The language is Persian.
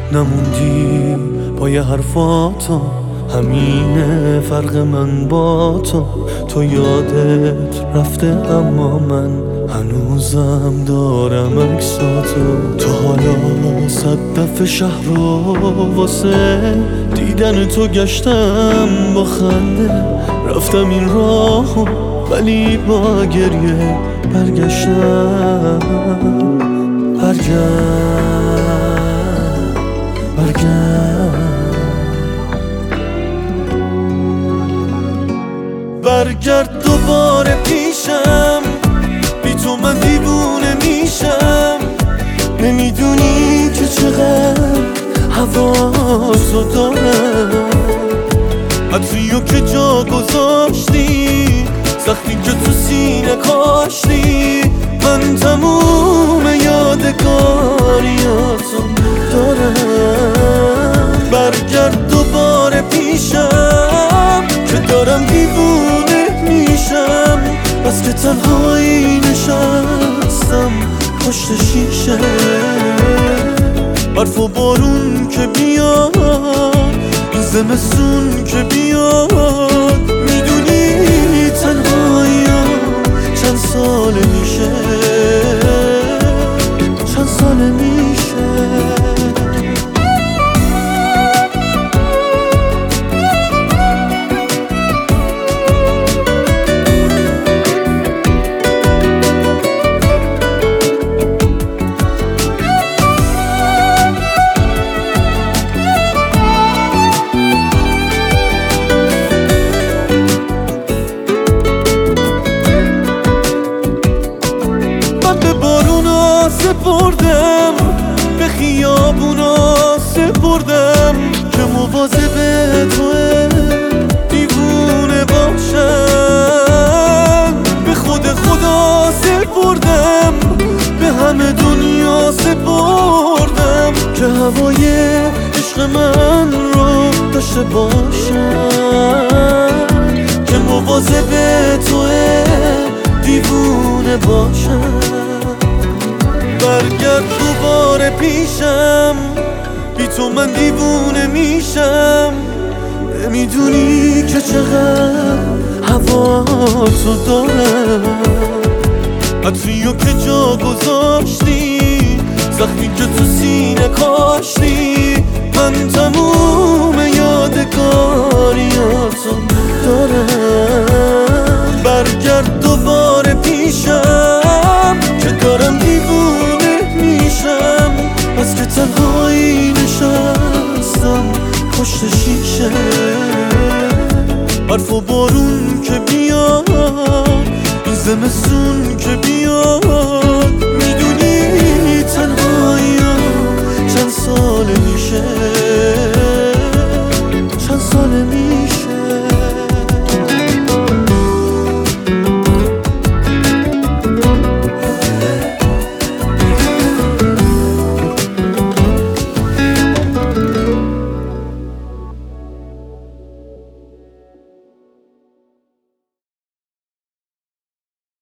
نموندی پای حرفاتو، همینه فرق من با تو یادت رفته اما من هنوزم دارم عکساتو. تو حالا 100 دفعه شهر رو واسه دیدن تو گشتم، با خنده رفتم این راهو ولی با گریه برگشتم. برگرد دوباره پیشم، بی تو من دیوونه میشم. نمیدونی که چقدر حواسو دارم، عطریو که جا گذاشتی، سختی که تو سینه کاشتی. من تموم یادگاریاتو دارم. برگرد دوباره پیشم که دارم دیوونه میشم، بس که تنهایی نشستم پشت شیشه. برف و بارون که بیاد، این زمستون که بیاد، میدونی تنهایی چند ساله میشه، چند ساله میشه. به بارونا سپردم، به خیابونا سپردم که مواظب توه دیوونه باشم. به خود خدا سپردم، به همه دنیا سپردم که هوای عشق من رو داشته باشم، که مواظب توه دیوونه باشم. برگرد دوباره پیشم، بی تو من دیوونه میشم. نمیدونی که چقدر هواتو دارم، عطریو که جا گذاشتی، زخمی که تو سینه کاشتی. من تموم یادگاریاتو دارم. برگرد دوباره پیشم که دارم دیوونه میشم، بس که تنهایی نشستم پشت شیشه. برف و بارون که بیاد، این زمستون که بیاد،